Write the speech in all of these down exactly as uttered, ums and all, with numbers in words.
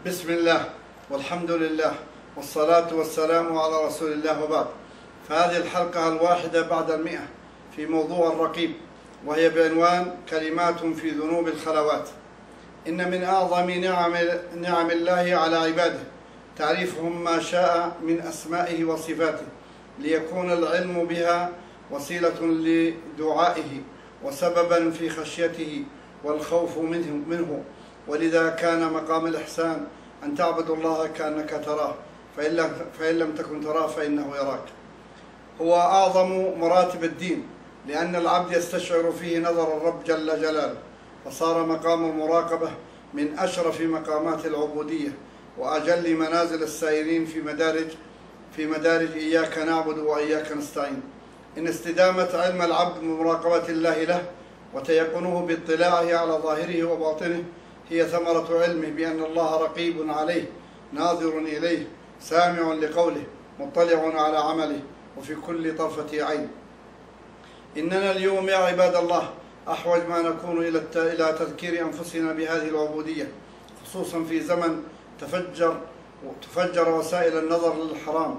بسم الله والحمد لله والصلاة والسلام على رسول الله، وبعد. فهذه الحلقة الواحدة بعد المئة في موضوع الرقيب، وهي بعنوان كلمات في ذنوب الخلوات. إن من أعظم نعم, نعم الله على عباده تعريفهم ما شاء من أسمائه وصفاته، ليكون العلم بها وسيلة لدعائه وسببا في خشيته والخوف منه, منه ولذا كان مقام الإحسان أن تعبد الله كأنك تراه، فإن لم, فإن لم تكن تراه فإنه يراك. هو أعظم مراتب الدين، لأن العبد يستشعر فيه نظر الرب جل جلاله، فصار مقام المراقبة من أشرف مقامات العبودية وأجل منازل السائرين في مدارج في مدارج إياك نعبد وإياك نستعين. إن استدامة علم العبد بمراقبة الله له وتيقنه باطلاعه على ظاهره وباطنه هي ثمرة علمه بأن الله رقيب عليه، ناظر إليه، سامع لقوله، مطلع على عمله وفي كل طرفة عين. إننا اليوم يا عباد الله أحوج ما نكون إلى تذكير أنفسنا بهذه العبودية، خصوصا في زمن تفجر تفجر وسائل النظر للحرام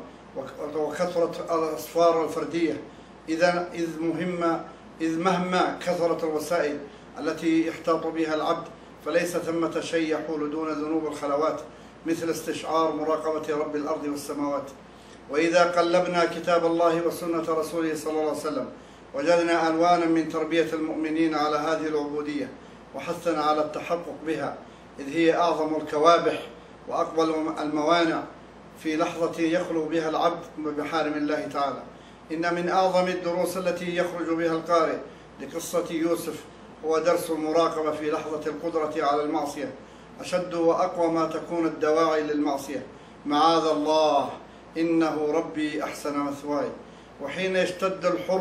وكثرت الأصفار الفردية. إذا إذ مهمة إذ مهما كثرت الوسائل التي يحتاط بها العبد، فليس ثمة شيء يحول دون ذنوب الخلوات، مثل استشعار مراقبة رب الأرض والسماوات. وإذا قلبنا كتاب الله وسنة رسوله صلى الله عليه وسلم وجدنا ألوانا من تربية المؤمنين على هذه العبودية وحثنا على التحقق بها، إذ هي أعظم الكوابح وأقبل الموانع في لحظة يخلو بها العبد بمحارم الله تعالى. إن من أعظم الدروس التي يخرج بها القارئ لقصة يوسف هو درس المراقبة في لحظة القدرة على المعصية، أشد وأقوى ما تكون الدواعي للمعصية. معاذ الله، إنه ربي أحسن مثواي. وحين يشتد الحر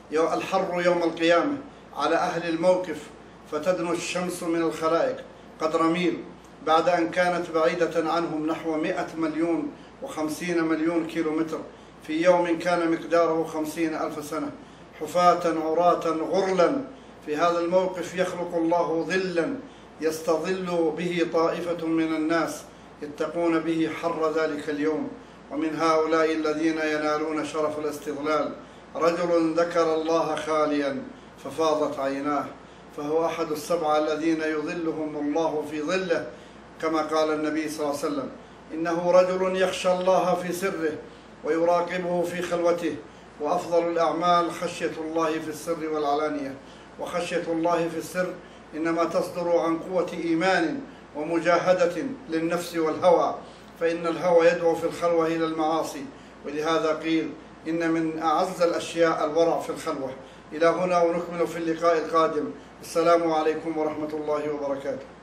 الحر يوم القيامة على أهل الموقف فتدنو الشمس من الخلائق قدر ميل، بعد أن كانت بعيدة عنهم نحو مئة مليون وخمسين مليون كيلومتر، في يوم كان مقداره خمسين ألف سنة، حفاة عراة غرلا. في هذا الموقف يخلق الله ظلا يستظل به طائفة من الناس يتقون به حر ذلك اليوم. ومن هؤلاء الذين ينالون شرف الاستظلال رجل ذكر الله خاليا ففاضت عيناه، فهو أحد السبعة الذين يظلهم الله في ظله، كما قال النبي صلى الله عليه وسلم: إنه رجل يخشى الله في سره ويراقبه في خلوته، وأفضل الأعمال خشية الله في السر والعلانية. وخشية الله في السر إنما تصدر عن قوة إيمان ومجاهدة للنفس والهوى، فإن الهوى يدعو في الخلوة إلى المعاصي، ولهذا قيل إن من أعز الأشياء الورع في الخلوة. إلى هنا ونكمل في اللقاء القادم. السلام عليكم ورحمة الله وبركاته.